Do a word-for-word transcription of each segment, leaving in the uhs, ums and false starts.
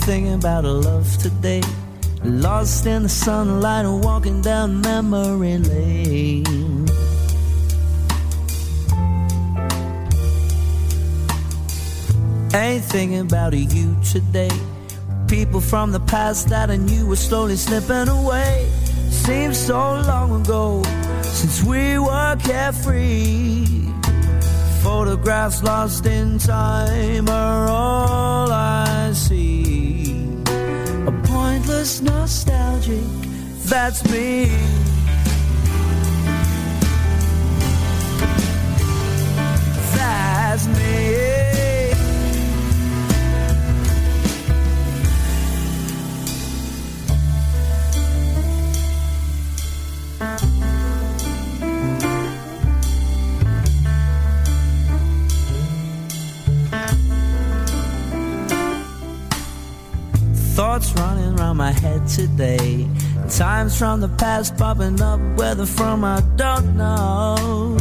thinking about a love today, lost in the sunlight and walking down memory lane. Ain't thinking about you today, people from the past that I knew were slowly slipping away. Seems so long ago since we were carefree. Photographs lost in time are all I see. A pointless nostalgic, that's me. That's me. Thoughts running around my head today, times from the past popping up, whether from I don't know.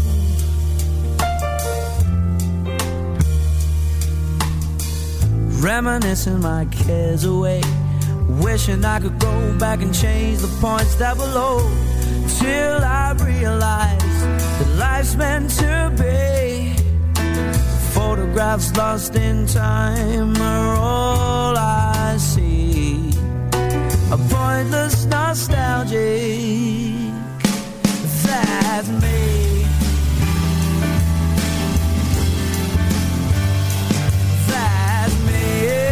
Reminiscing my cares away, wishing I could go back and change the points that were low, till I realized that life's meant to be. Photographs lost in time are all I see. A pointless nostalgic, that's me. That's me.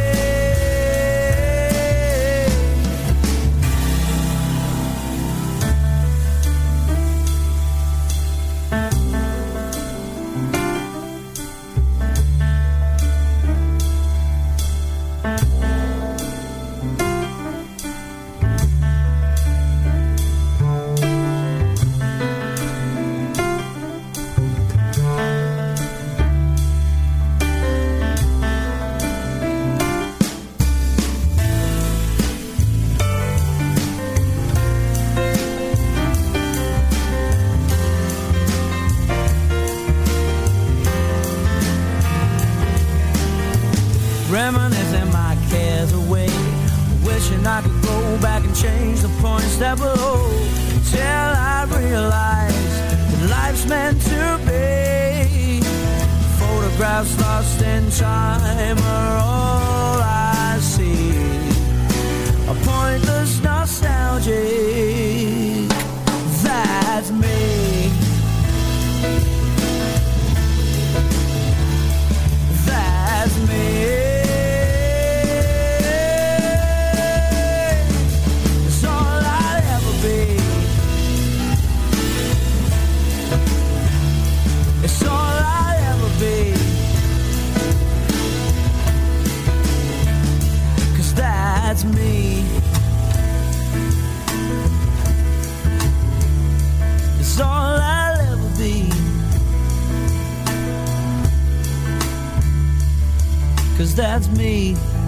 Reminiscing my cares away, wishing I could go back and change the points that were low, till I realized that life's meant to be. Photographs lost in time are all I see. A pointless nostalgic, that's me. That's me. It's all I'll ever be, 'cause that's me. It's all I'll ever be, 'cause that's me.